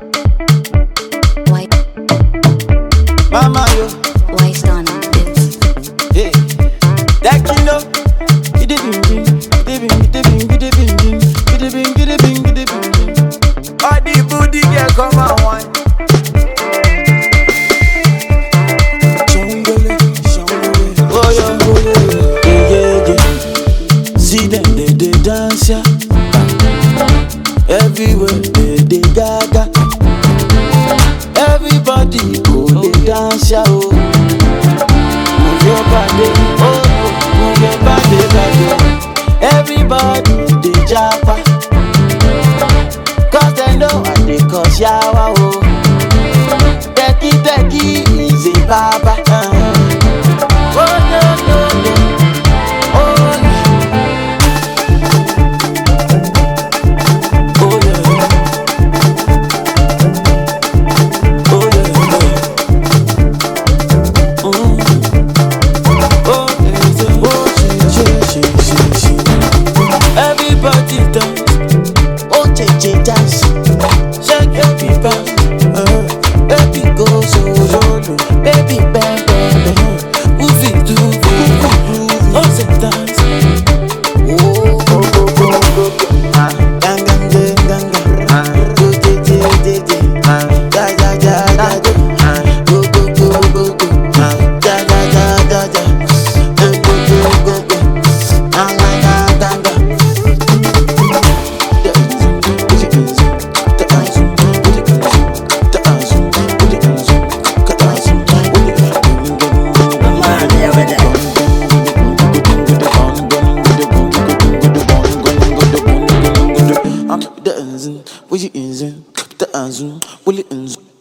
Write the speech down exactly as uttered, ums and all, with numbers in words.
Why? Mama yo, Why stand on this? hey, that you know, giddy bing bing, giddy bing, giddy bing, giddy bing bing, giddy bing, giddy bing, giddy bing bing. All the booty girl come and wine. Shambole, shambole, oh yeah, yeah, yeah, yeah. See them they they dance ya, everywhere they they gaga. Everybody go they dance ya oh. Move your body, oh, oh, move your body, body. Everybody they japa, cause they know I they cause yawa oh. Teki teki is a baba. Uh-huh. Oh no no no, oh yeah, oh yeah, oh yeah, oh. Oh, yeah, oh, she, she, she, she, she. Everybody dance, oh, J J dance, shake your people, uh, baby go so low, baby bang bang bang, move it to move, oh, say dance, oh, go go go go go, ah, gang gang gang gang, ah, go J J J J, ah, ja ja ja ja ja, ah, go go go go go, ah, ja ja ja ja ja, go go go go go, ah, ah, ah, ah, ah. I'm dancing, what you in? Dancing, what you in?